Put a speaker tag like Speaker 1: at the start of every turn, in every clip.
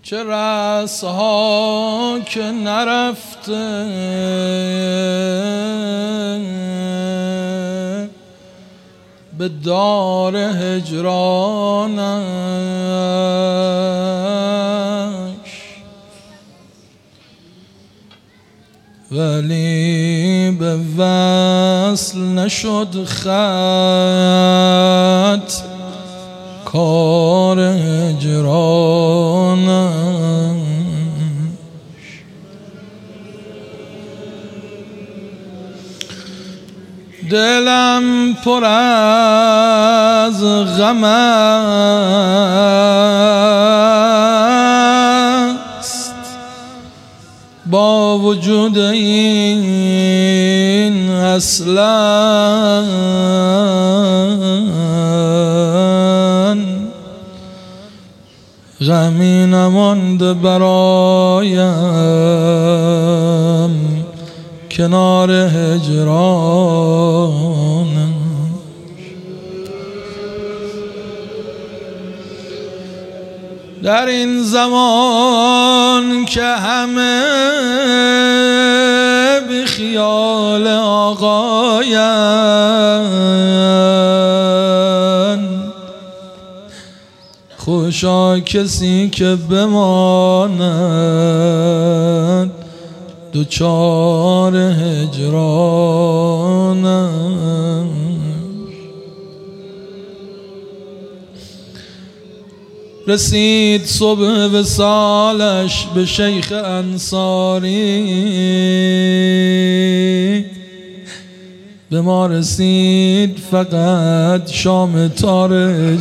Speaker 1: چه رسها که نرفته به دار هجرانش، ولی به وصل نشد خط کار هجرانش. دلم پر از غم است با وجود این اصلا غمی نمانده برایم کنار هجرانش. در این زمان که همه به خیال آقایند، خوشا کسی که بماند دوچار هجرانش. رسید صبح وصالش به شیخ انصاری، به ما رسید فقط شام تار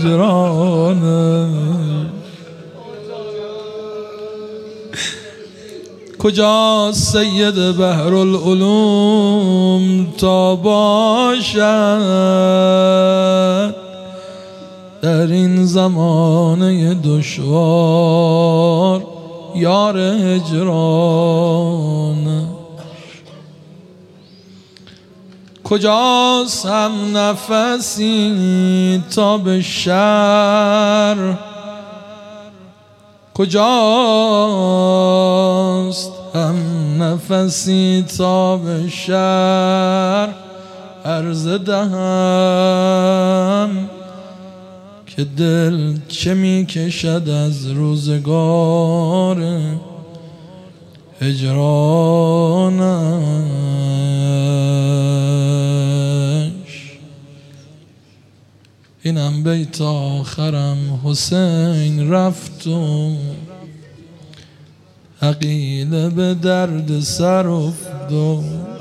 Speaker 1: هجرانش. کجاست سید بحرالعلوم تا باشد در این زمانه دشوار یار هجرانش؟ کجاست هم نفسی تا به شهر، کجاست هم نفسی تا به شهر عرض دهم که دل چه می کشد از روزگار هجرانش. اینم بیت آخرم. حسین رفت و عقیله به درد سر افتاد،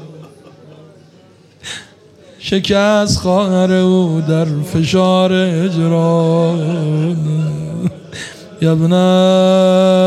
Speaker 1: شکست خواهر او در فشار هجران. یبنه